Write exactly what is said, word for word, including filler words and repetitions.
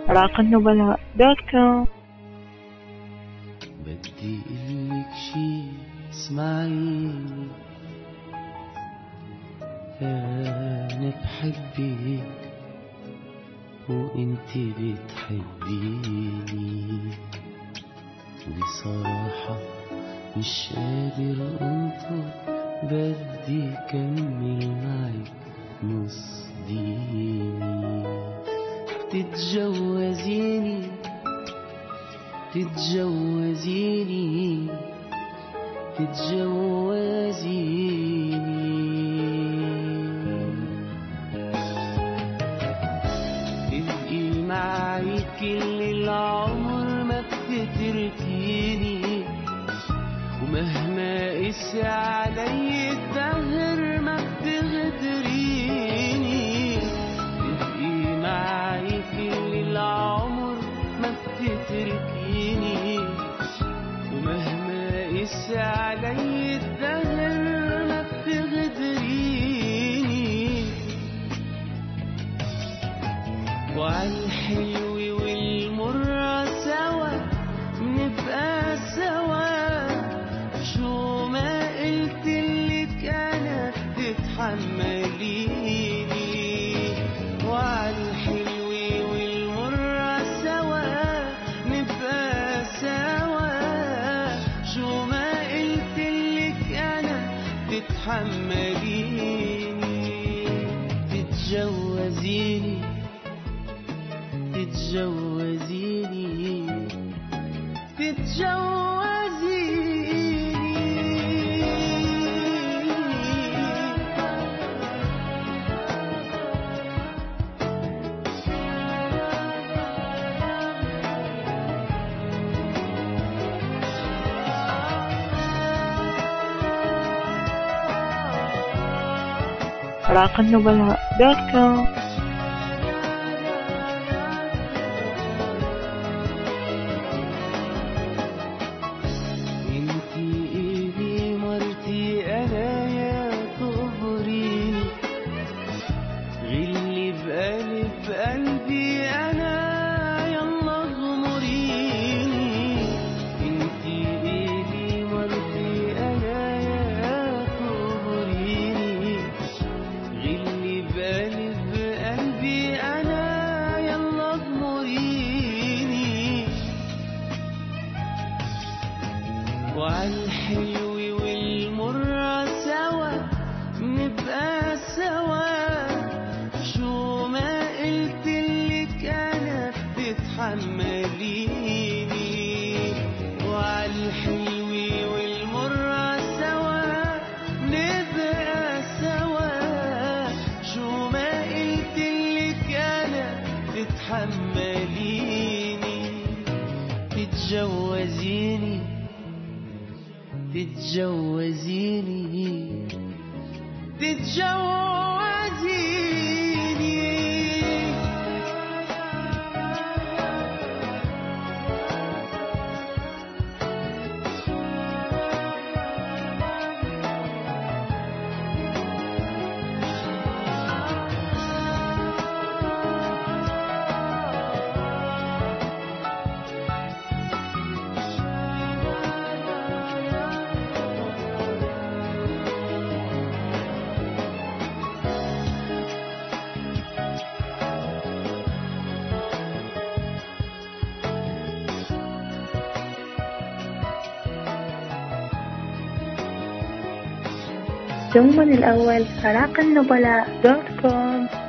راق النبلاء دوت كوم. بدي قلك شي اسمعيني، أنا بحبك وإنتي بتحبيني، بصراحة مش قادر أنطر، بدي كمل معك نص ديني. تتجوزيني تتجوزيني تتجوزيني، تبقي معي كل العمر ما بتتركيني، ومهما قسي علي الدهر ما بتغدريني. تبقي معي كل العمر ما بتتركيني، ومهما قسي علي الدهر ما بتغدريني. وعالحلو والمرة سوا نبقى سوا، شو ما قلتلك أنا بتتحمليني. وعالحلو والمرة سوا نبقى سوا، شو ما قلتلك أنا بتتحمليني. تتجوزيني تتجوزيني تتجوزيني. راق النبلاء دوت كوم. غلي بقلب قلبي أنا يلا غمريني. انتي إيدي مرتي أنا يا تغمريني. غلي بقلب قلبي أنا يلا غمريني. وعالحلو والمرة سوا نبقى سوا، شو ما قلتلك أنا بتتحمليني. وعالحلو والمرة سوا نبقى سوا، شو ما قلتلك أنا بتتحمليني. تتجوزيني تتجوزيني تتجوزيني. دوما الأول راق النبلاء دوت كوم.